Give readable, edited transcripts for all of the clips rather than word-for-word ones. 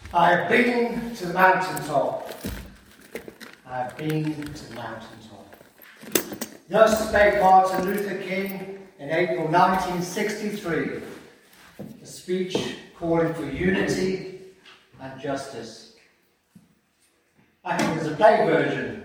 I have been to the mountaintop. I have been to the mountaintop. Thus spake Martin Luther King in April 1963, a speech calling for unity and justice. Actually, there's a play version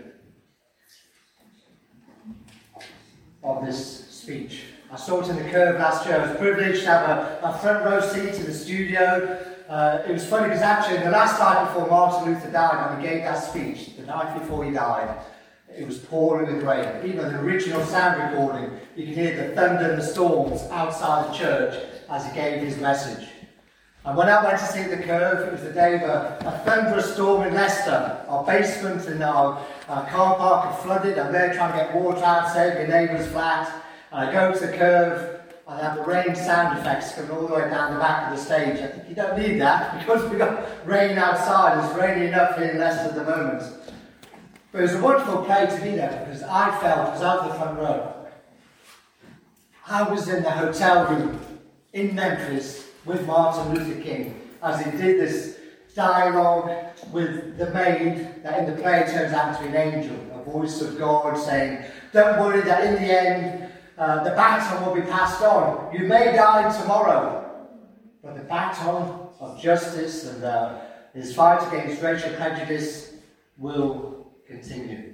of this speech. I saw it in the Curve last year. I was privileged to have a front row seat in the studio. It was funny because actually the last night before Martin Luther died, when he gave that speech, the night before he died, it was pouring with rain. Even the original sound recording, you can hear the thunder and the storms outside the church as he gave his message. And when I went to see the Curve, it was the day of a thunderous storm in Leicester. Our basement and our car park had flooded. I'm there trying to get water out, save your neighbour's flat. And I go to the Curve, and I have the rain sound effects coming all the way down the back of the stage. I think you don't need that because we've got rain outside. It's raining enough here in Leicester at the moment. But it was a wonderful play to be there because I felt, because I was the front row, I was in the hotel room in Memphis with Martin Luther King as he did this dialogue with the maid that in the play turns out to be an angel, a voice of God saying, don't worry that in the end, the baton will be passed on. You may die tomorrow, but the baton of justice and his fight against racial prejudice will continue.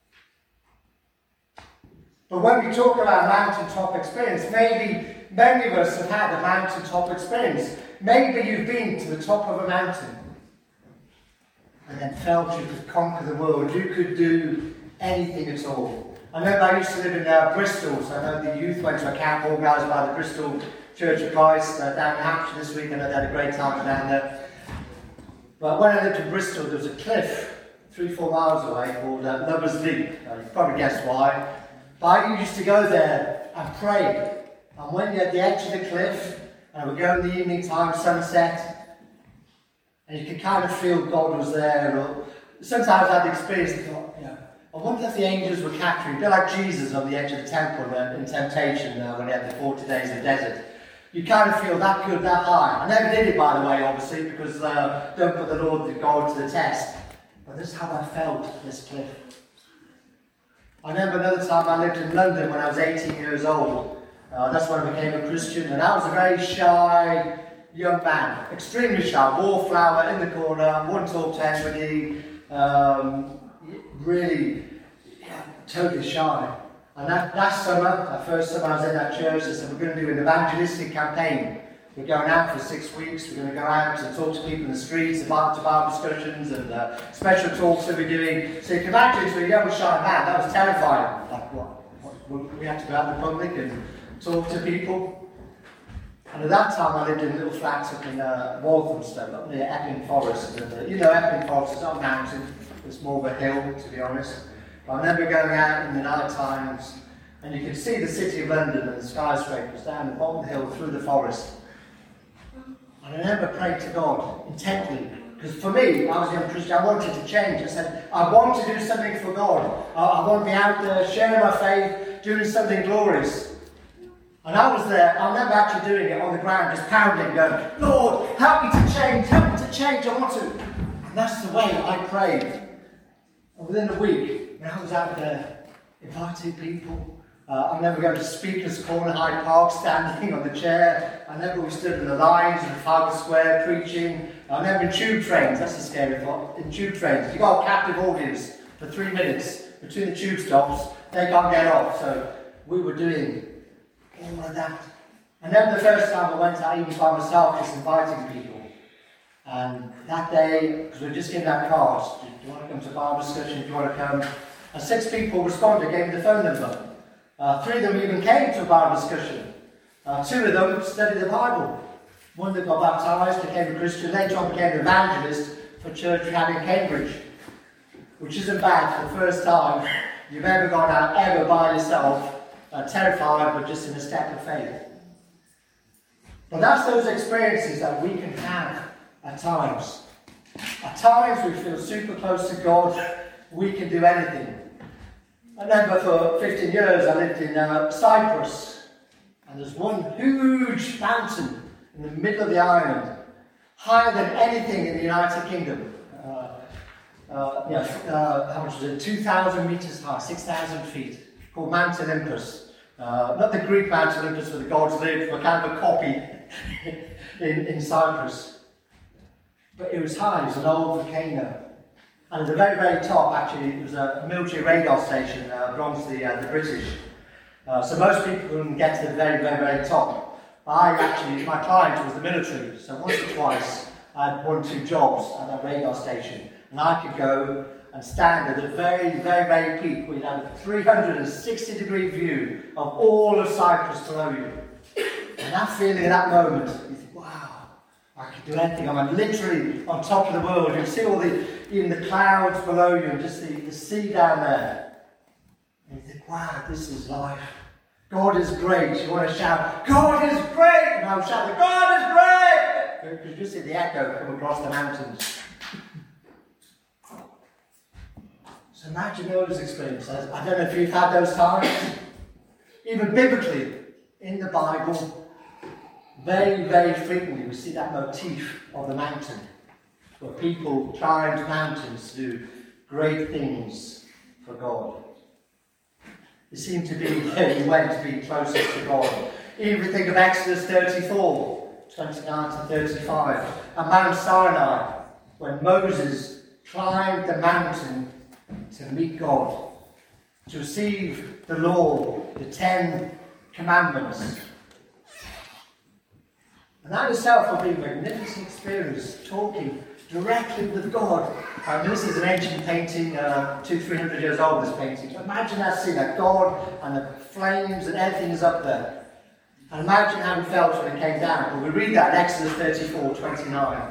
But when we talk about mountaintop experience, maybe many of us have had a mountaintop experience. Maybe you've been to the top of a mountain and then felt you could conquer the world. You could do anything at all. I remember I used to live in Bristol, so I know the youth went to a camp organised by the Bristol Church of Christ down in Hampshire this week, and they had a great time down there. But when I lived in Bristol, there was a cliff 3-4 miles away called Lover's Leap. You probably guessed why. But I used to go there and pray. And when you're at the edge of the cliff, and I would go in the evening time, sunset, and you could kind of feel God was there. Or sometimes I had the experience and thought, I wonder if the angels were capturing, a bit like Jesus on the edge of the temple in Temptation when he had the 40 days in the desert. You kind of feel that good, that high. I never did it, by the way, obviously, because don't put the Lord God to the test. But this is how I felt at this cliff. I remember another time I lived in London when I was 18 years old. That's when I became a Christian, and I was a very shy young man, extremely shy, wallflower in the corner, wouldn't talk to anybody, really totally shy. And that summer, that first summer I was in that church, they said, we're going to do an evangelistic campaign. We're going out for 6 weeks, we're going to go out and talk to people in the streets, about to Bible discussions and special talks that we're doing. So you can imagine to a young shy man, that was terrifying. Like, what? We had to go out in public and talk to people. And at that time I lived in little flats up in Walthamstow, up near Epping Forest. And Epping Forest is not a mountain, it's more of a hill, to be honest. But I remember going out in the night times, and you could see the city of London and the skyscrapers down the bottom of the hill through the forest. And I remember praying to God intently, because for me, I was a young Christian, I wanted to change. I said, I want to do something for God. I want to be out there sharing my faith, doing something glorious. And I was there, I remember actually doing it on the ground, just pounding, going, Lord, help me to change, I want to. And that's the way I prayed. And within a week, when I was out there inviting people, I remember going to Speaker's Corner, Hyde Park, standing on the chair. I remember we stood in the lines in Trafalgar Square preaching. I remember in tube trains, that's a scary thought, in tube trains, you got a captive audience for 3 minutes between the tube stops, they can't get off. So we were doing all of that. And then the first time I went out even by myself, just inviting people. And that day, because we were just given that card, do you want to come to a Bible discussion, do you want to come? And 6 people responded, gave me the phone number. 3 of them even came to a Bible discussion. 2 of them studied the Bible. One that got baptised, became a Christian, later on became an evangelist for a church we had in Cambridge. Which isn't bad for the first time you've ever gone out, ever by yourself, terrified, but just in a step of faith. But that's those experiences that we can have at times. At times we feel super close to God, we can do anything. I remember for 15 years I lived in Cyprus, and there's one huge mountain in the middle of the island higher than anything in the United Kingdom. How much was it? 2,000 meters high, 6,000 feet, called Mount Olympus. Not the Greek Mount Olympus where the gods lived, but kind of a copy in Cyprus. But it was high, it was an old volcano. And at the very, very top, actually, it was a military radar station belonged to the British. So most people couldn't get to the very, very, very top. My client was the military, so once or twice I had 1 or 2 jobs at that radar station. And I could go and stand at the very, very, very peak where you have a 360-degree view of all of Cyprus below you. And that feeling at that moment, you think, wow, I could do anything. I'm literally on top of the world. You see even the clouds below you and just the sea down there. And you think, wow, this is life. God is great. You want to shout, God is great! And I'll shout, God is great! You can just see the echo come across the mountains. So imagine those experiences. I don't know if you've had those times. Even biblically, in the Bible, very, very frequently we see that motif of the mountain, where people climbed mountains to do great things for God. It seemed to be where you went to be closest to God. Even if you think of Exodus 34, 29 to 35, and Mount Sinai, when Moses climbed the mountain to meet God, to receive the law, the 10 commandments. And that itself will be a magnificent experience, talking directly with God. This is an ancient painting, 200-300 years old, this painting. But imagine that scene, that God and the flames and everything is up there. And imagine how he felt when it came down. Well, we read that in Exodus 34, 29.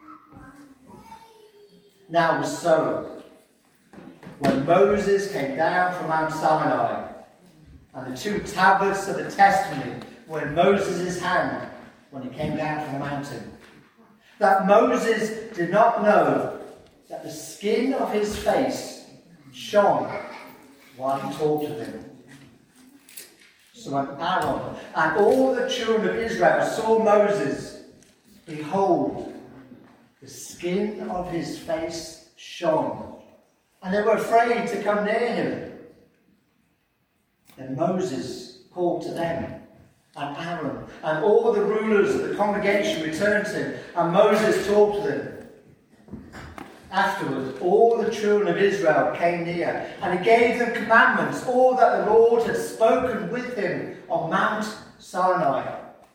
Now it was so. When Moses came down from Mount Sinai, and the 2 tablets of the testimony were in Moses' hand when he came down from the mountain, that Moses did not know that the skin of his face shone while he talked with him. So when Aaron and all the children of Israel saw Moses, behold, the skin of his face shone, and they were afraid to come near him. Then Moses called to them, and Aaron and all the rulers of the congregation returned to him, and Moses talked to them. Afterwards, all the children of Israel came near, and he gave them commandments, all that the Lord had spoken with him on Mount Sinai.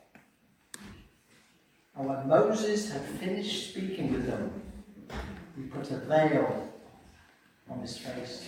And when Moses had finished speaking with them, he put a veil on his face.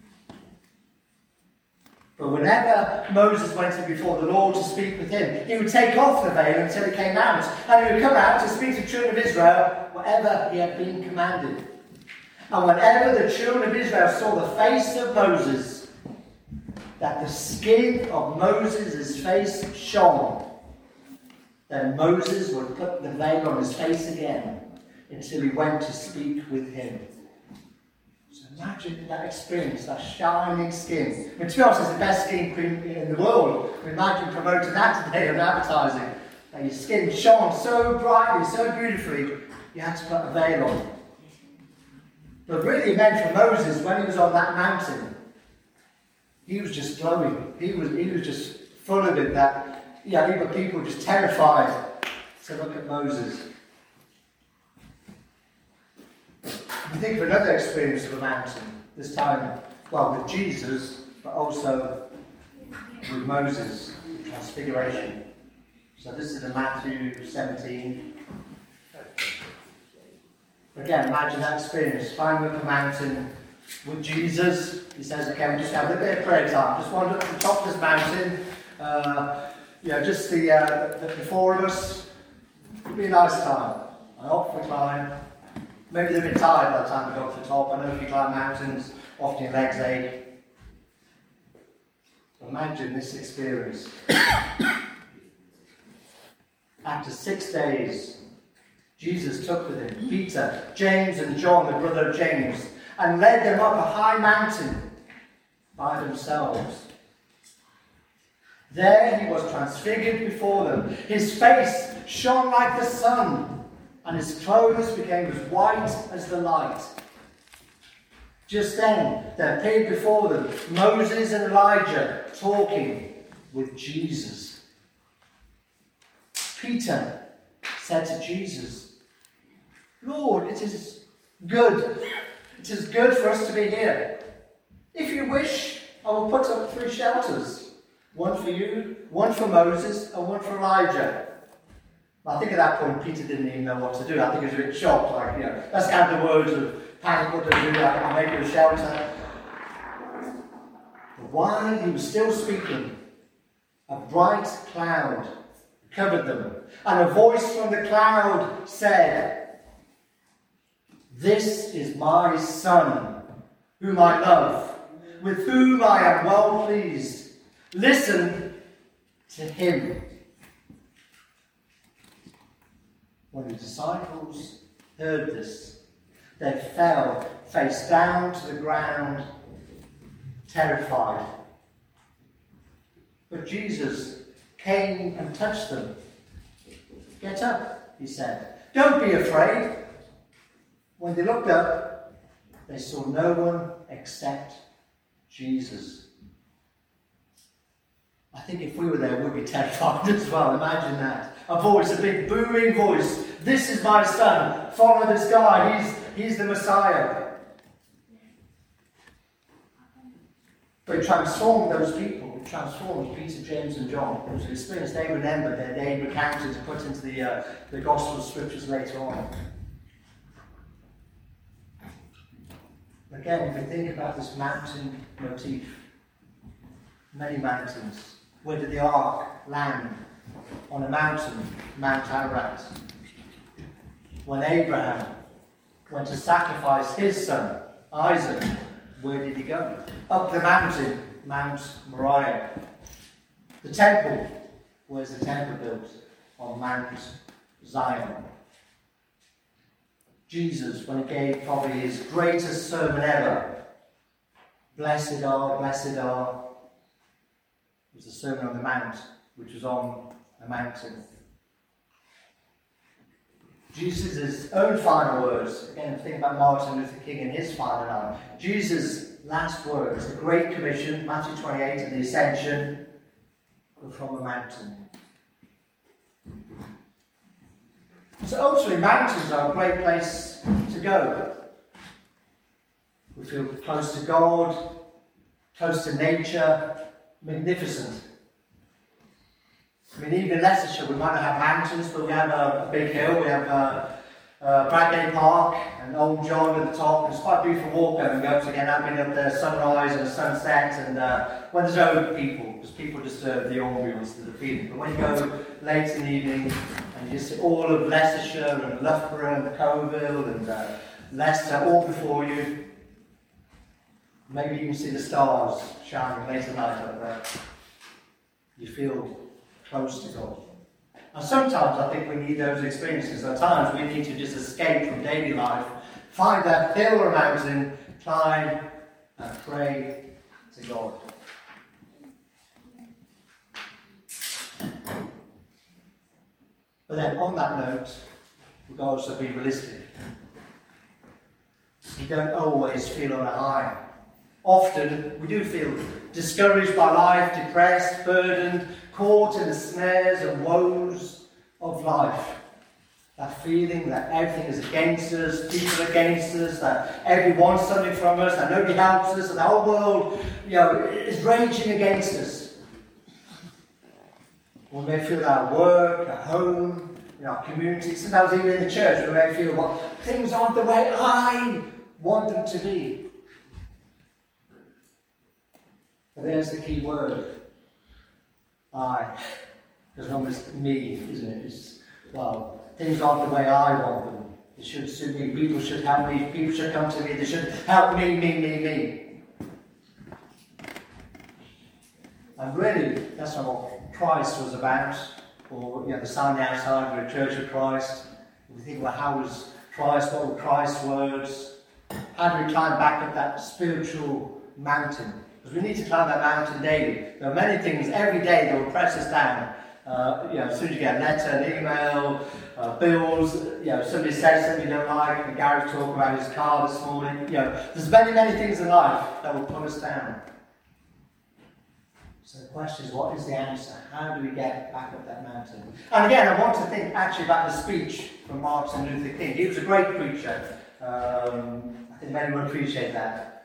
But whenever Moses went in before the Lord to speak with him, he would take off the veil until he came out, and he would come out to speak to the children of Israel whatever he had been commanded. And whenever the children of Israel saw the face of Moses, that the skin of Moses' face shone, then Moses would put the veil on his face again until he went to speak with him. So imagine that experience, that shining skin. I mean, to be honest, it's the best skin cream in the world. Imagine promoting that today on advertising. That your skin shone so brightly, so beautifully, you had to put a veil on. But really it meant for Moses, when he was on that mountain, he was just glowing. He was just full of it, that even people were just terrified to look at Moses. You think of another experience of a mountain, this time, with Jesus, but also with Moses, the Transfiguration. So this is in Matthew 17. Again, imagine that experience, climbing up a mountain with Jesus. He says, okay, we just have a little bit of prayer time. Just wander up to the top of this mountain. Just the 4 of us. It'll be a nice time. And off we climb. Maybe they're a bit tired by the time we got to the top. I know if you climb mountains, often your legs ache. Imagine this experience. After 6 days, Jesus took with him Peter, James and John, the brother of James, and led them up a high mountain by themselves. There he was transfigured before them. His face shone like the sun, and his clothes became as white as the light. Just then, there appeared before them Moses and Elijah talking with Jesus. Peter said to Jesus, Lord, it is good. It is good for us to be here. If you wish, I will put up 3 shelters. One for you, one for Moses, and one for Elijah. I think at that point Peter didn't even know what to do. I think he was a bit shocked, like, that's kind of the words of panic, what to do, I'll make you a shelter. But while he was still speaking, a bright cloud covered them, and a voice from the cloud said, This is my Son, whom I love, with whom I am well pleased. Listen to him. When the disciples heard this, they fell face down to the ground, terrified. But Jesus came and touched them. Get up, he said. Don't be afraid. When they looked up, they saw no one except Jesus. I think if we were there, we'd be terrified as well. Imagine that. A voice, a big booming voice. This is my Son. Follow this guy. He's the Messiah. But it transformed those people. It transformed Peter, James and John. It was an experience they remembered, that they recounted to put into the Gospel scriptures later on. Again, if we think about this mountain motif, many mountains. Where did the ark land? On a mountain, Mount Ararat. When Abraham went to sacrifice his son, Isaac, where did he go? Up the mountain, Mount Moriah. The temple, where's the temple built? On Mount Zion. Jesus, when he gave probably his greatest sermon ever, blessed are, was the Sermon on the Mount, which was on a mountain. Jesus' own final words, again, think about Martin Luther King and his final line. Jesus' last words, the Great Commission, Matthew 28, and the Ascension, were from a mountain. So ultimately, mountains are a great place to go. We feel close to God, close to nature, magnificent. I mean, even in Leicestershire, we might not have mountains, but we have a big hill. We have Bradgate Park and Old John at the top. It's quite a beautiful walk there and go to again. I've been up there sunrise and sunset, and when there's no people, because people disturb the ambience, the feeling. But when you go late in the evening and you see all of Leicestershire and Loughborough and Coville and Leicester all before you, maybe you can see the stars shining late at night up there. You feel close to God. And sometimes I think we need those experiences. At times we need to just escape from daily life, find that hill or mountain, climb and pray to God. But then on that note, we've got to also be realistic. You don't always feel on a high. Often we do feel discouraged by life, depressed, burdened, caught in the snares and woes of life. That feeling that everything is against us, people are against us, that everyone wants something from us, that nobody helps us, that the whole world, is raging against us. We may feel that at work, at home, in our community, sometimes even in the church, we may feel, well, things aren't the way I want them to be. But there's the key word. I. Because almost me, isn't it? It's, well, things aren't the way I want them. It should suit me. People should help me. People should come to me. They should help me. And really, that's not what Christ was about. Or, the sign outside of the Church of Christ. We think, well, how was Christ? What were Christ's words? How do we climb back up that spiritual mountain? Because we need to climb that mountain daily. There are many things every day that will press us down As soon as you get a letter, an email, bills, somebody says something you don't like, and Gary's talking about his car this morning. There's many things in life that will pull us down. So the question is, what is the answer? How do we get back up that mountain? And again, I want to think actually about the speech from Martin Luther King. He was a great preacher. I think many will appreciate that.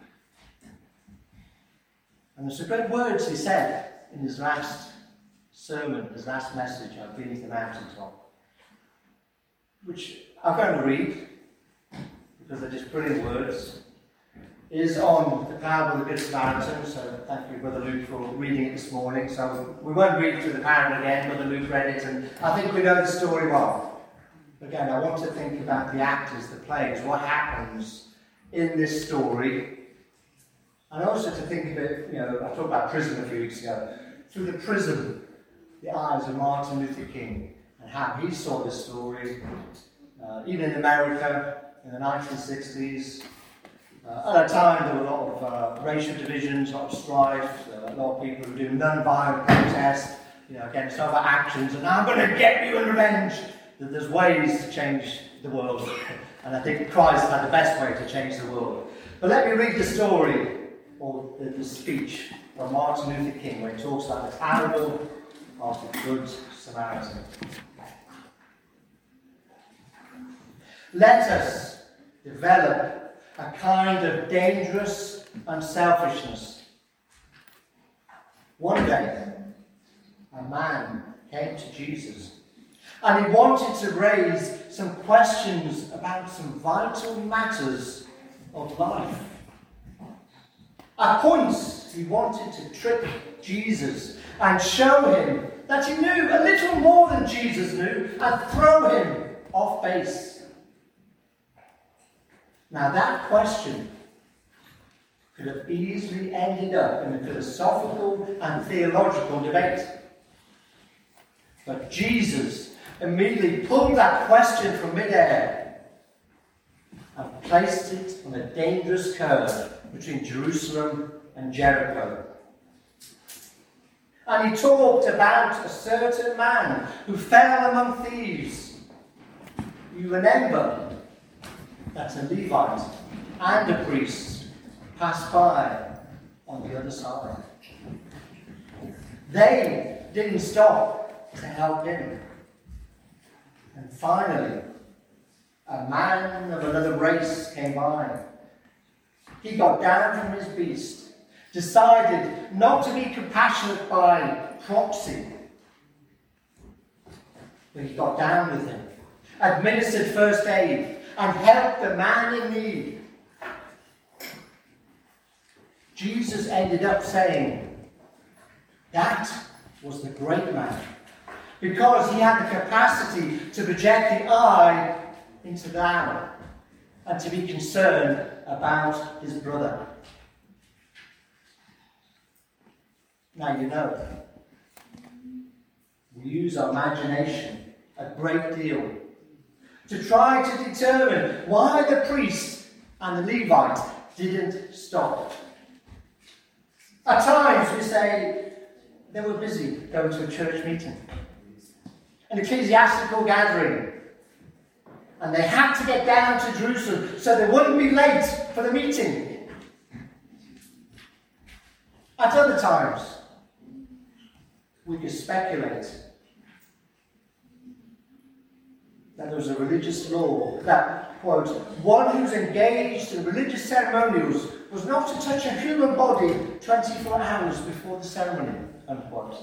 And there's some great words he said in his last sermon, his last message on Beneath the Mountaintop, which I'm going to read, because they're just brilliant words. Is on the parable of the Good Samaritan, so thank you, Brother Luke, for reading it this morning. So we won't read through the parable again, Brother Luke read it, and I think we know the story well. Again, I want to think about the actors, the players, what happens in this story, and also to think of it, I talked about prism a few weeks ago, through the prism, the eyes of Martin Luther King, and how he saw the story, even in America in the 1960s. At a time, there were a lot of racial divisions, a lot of strife, a lot of people who do non-violent protest, against other actions, and I'm going to get you in revenge. That there's ways to change the world, and I think Christ had the best way to change the world. But let me read the story, or the speech from Martin Luther King, where he talks about the parable of the Good Samaritan. Let us develop a kind of dangerous unselfishness. One day, a man came to Jesus, and he wanted to raise some questions about some vital matters of life. At points, he wanted to trick Jesus and show him that he knew a little more than Jesus knew and throw him off base. Now that question could have easily ended up in a philosophical and theological debate. But Jesus immediately pulled that question from midair and placed it on a dangerous curve between Jerusalem and Jericho. And he talked about a certain man who fell among thieves. You remember that a Levite and a priest passed by on the other side. They didn't stop to help him. And finally, a man of another race came by. He got down from his beast, decided not to be compassionate by proxy, but he got down with him, administered first aid, and helped the man in need. Jesus ended up saying, that was the great man, because he had the capacity to project the I into thou, and to be concerned about his brother. Now we use our imagination a great deal to try to determine why the priest and the Levite didn't stop. At times we say they were busy going to a church meeting, an ecclesiastical gathering, and they had to get down to Jerusalem so they wouldn't be late for the meeting. At other times, we could speculate that there was a religious law that, quote, one who's engaged in religious ceremonials was not to touch a human body 24 hours before the ceremony, unquote.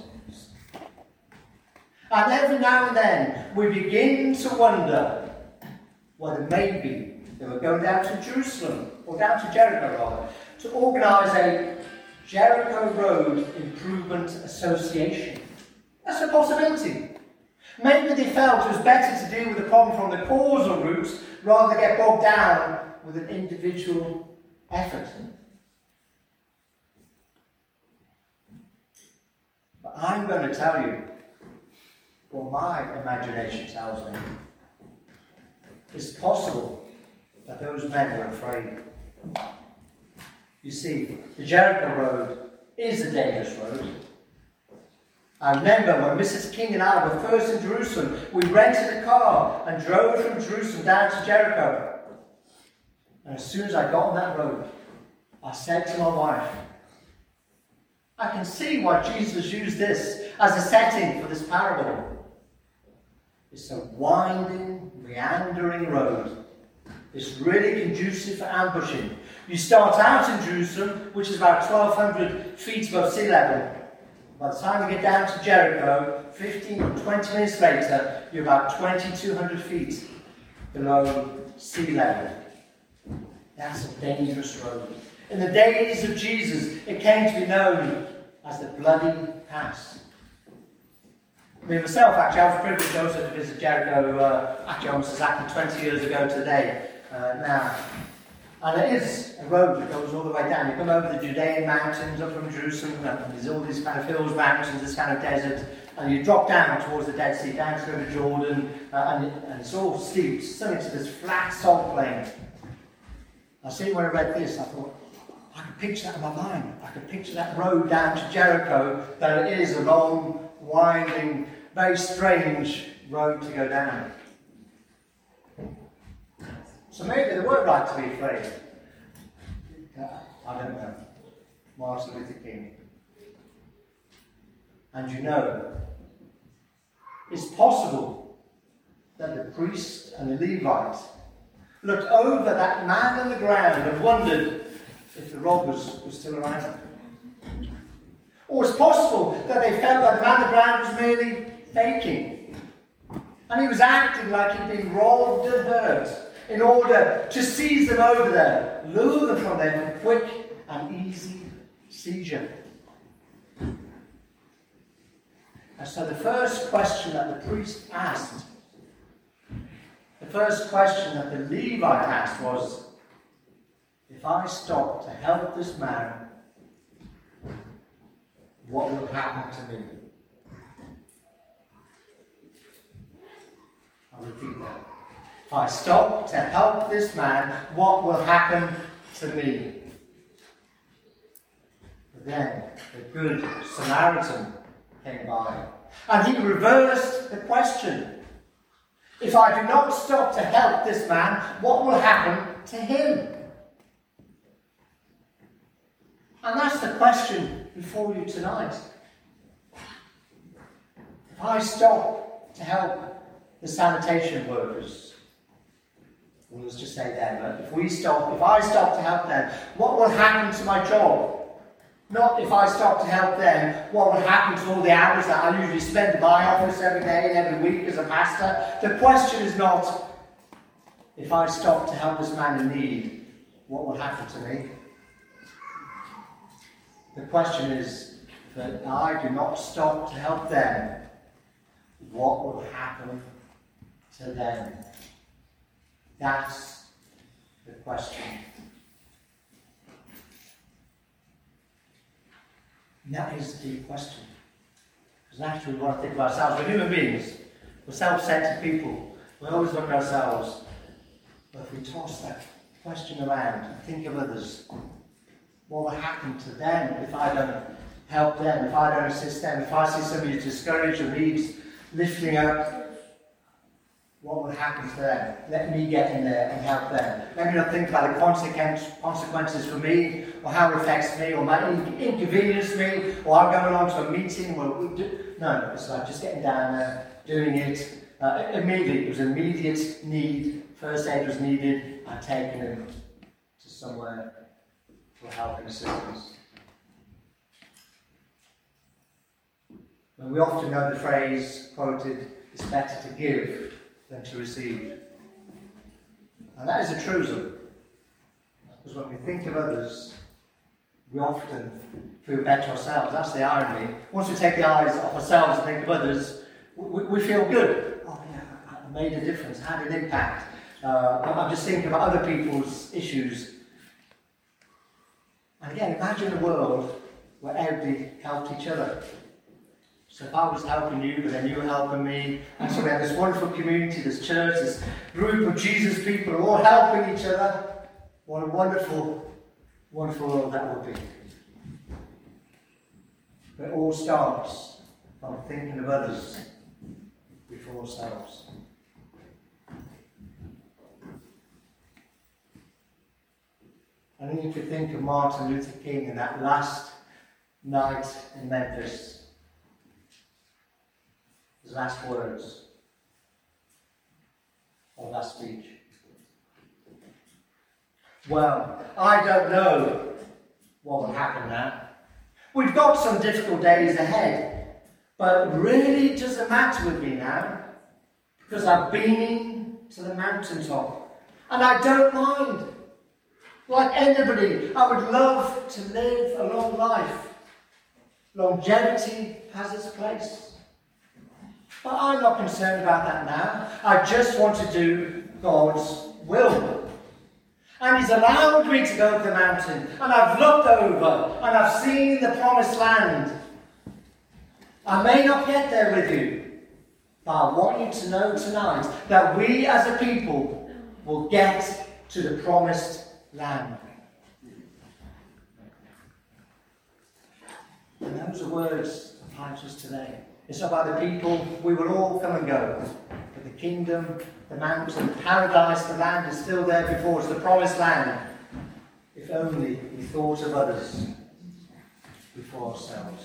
And every now and then we begin to wonder whether maybe they were going down to Jerusalem, or down to Jericho rather, to organise a Jericho Road Improvement Association. That's a possibility. Maybe they felt it was better to deal with the problem from the causal roots rather than get bogged down with an individual effort. But I'm going to tell you what my imagination tells me. It's possible that those men were afraid. You see, the Jericho Road is a dangerous road. I remember when Mrs. King and I were first in Jerusalem, we rented a car and drove from Jerusalem down to Jericho. And as soon as I got on that road, I said to my wife, I can see why Jesus used this as a setting for this parable. It's a winding, meandering road. It's really conducive for ambushing. You start out in Jerusalem, which is about 1,200 feet above sea level. By the time you get down to Jericho, 15 or 20 minutes later, you're about 2,200 feet below sea level. That's a dangerous road. In the days of Jesus, it came to be known as the Bloody Pass. Me myself, actually, I was privileged also to visit Jericho, actually almost exactly 20 years ago today now. And it is a road that goes all the way down. You come over the Judean mountains up from Jerusalem, and there's all these kind of hills, mountains, this kind of desert, and you drop down towards the Dead Sea, down to the River Jordan, and it's all steep, suddenly to this flat salt plain. I see when I read this, I thought, I could picture that in my mind. I could picture that road down to Jericho, that it is a long, winding, very strange road to go down. So maybe they weren't right to be afraid. I don't know. Martin Luther King. And you know, it's possible that the priest and the Levite looked over that man on the ground and wondered if the robbers were still around. Or it's possible that they felt that the man on the ground was merely faking. And he was acting like he'd been robbed and hurt in order to seize them over there, lure them from them for quick and easy seizure. And so the first question that the priest asked, the first question that the Levite asked was, if I stop to help this man, what will happen to me? I'll repeat that. If I stop to help this man, what will happen to me? But then the good Samaritan came by, and he reversed the question. If I do not stop to help this man, what will happen to him? And that's the question before you tonight. If I stop to help the sanitation workers, well, let's just say them, but if I stop to help them, what will happen to my job? Not if I stop to help them, what will happen to all the hours that I usually spend in my office every day and every week as a pastor. The question is not, if I stop to help this man in need, what will happen to me? The question is that I do not stop to help them, what will happen to them? That's the question. And that is the deep question. Because naturally we want to think of ourselves. We're human beings. We're self-centered people. We always look at ourselves. But if we toss that question around and think of others, what will happen to them if I don't help them, if I don't assist them, if I see somebody who's discouraged or needs lifting up, what will happen to them? Let me get in there and help them. Let me not think about the consequences for me, or how it affects me, or might inconvenience me, or I'm going along to a meeting where we do. No, it's like just getting down there, doing it. Immediately, it was immediate need. First aid was needed. I'd taken him to somewhere for help and assistance. And we often know the phrase quoted, it's better to give than to receive. And that is a truism. Because when we think of others, we often feel better ourselves. That's the irony. Once we take the eyes off ourselves and think of others, we feel good. Oh yeah, I made a difference, had an impact. I'm just thinking about other people's issues. And again, imagine a world where everybody helped each other. So if I was helping you, but then you were helping me, and so we have this wonderful community, this church, this group of Jesus people who are all helping each other. What a wonderful, wonderful world that would be. But it all starts from thinking of others before ourselves. I think if you think of Martin Luther King and that last night in Memphis, his last words, or last speech. Well, I don't know what will happen now. We've got some difficult days ahead, but really it doesn't matter with me now, because I've been to the mountaintop, and I don't mind. Like anybody, I would love to live a long life. Longevity has its place. But I'm not concerned about that now. I just want to do God's will. And He's allowed me to go to the mountain. And I've looked over and I've seen the promised land. I may not get there with you, but I want you to know tonight that we as a people will get to the promised land. And those are words applied to us today. It's not about the people. We will all come and go. But the kingdom, the mountain, paradise, the land is still there before us, the promised land. If only we thought of others before ourselves.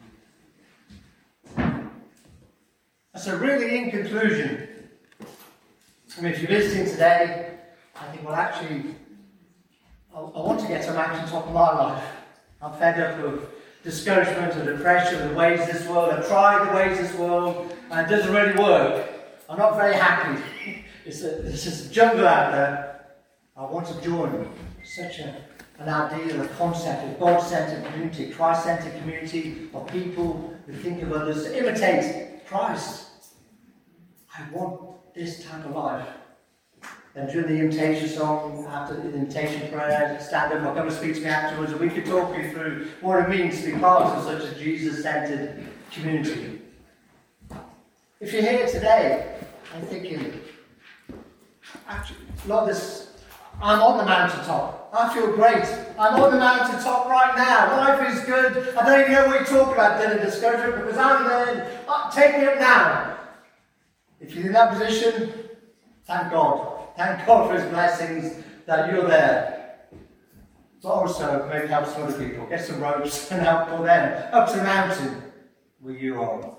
So really, in conclusion, I mean, if you're visiting today, I think, well, actually, I want to get to a mountaintop of my life. I'm fed up of discouragement and depression and the ways of this world. I've tried the ways of this world and it doesn't really work. I'm not very happy. It's a jungle out there. I want to join such an ideal, a concept of God-centered community, Christ-centered community of people who think of others, to imitate Christ. I want this type of life. And during the invitation song, after the invitation prayer, stand up, or come and speak to me afterwards, and we could talk you through what it means to be part of such a Jesus-centered community. If you're here today, I'm thinking, actually, Lord, I'm on the mountaintop. I feel great. I'm on the mountaintop right now. Life is good. I don't even know what you're talking about, then, discouragement, because I'm there. Take me up now. If you're in that position, thank God. Thank God for His blessings that you're there. But also, maybe help some other people. Get some ropes and help pull them up to the mountain where you are.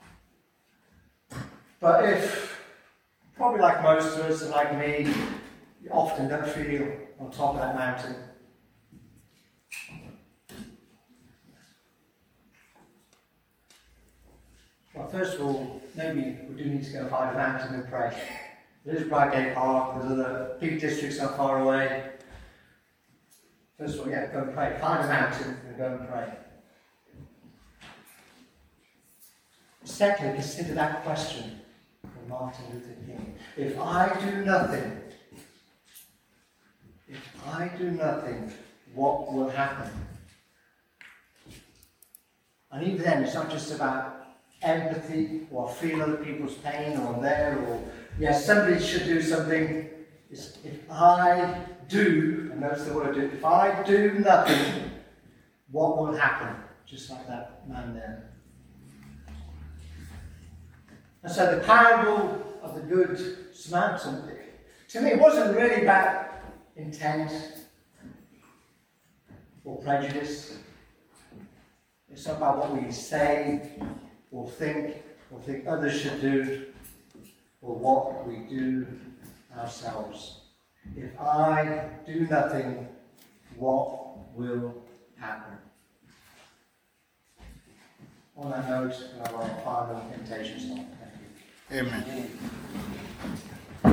But if, probably like most of us and like me, you often don't feel on top of that mountain. Well, first of all, maybe we do need to go find a mountain and pray. There's Bradgate Park, there's other Peak Districts not far away. First of all, yeah, go and pray. Find a mountain and go and pray. Secondly, consider that question from Martin Luther King. If I do nothing, what will happen? And even then, it's not just about empathy or feel other people's pain or there or yes, somebody should do something. It's if I do, and notice the word do, if I do nothing, what will happen? Just like that man there. And so the parable of the Good Samaritan, to me, wasn't really about intent or prejudice. It's not about what we say or think others should do, or what we do ourselves. If I do nothing, what will happen? On that note, our final invitation song. Thank you. Amen.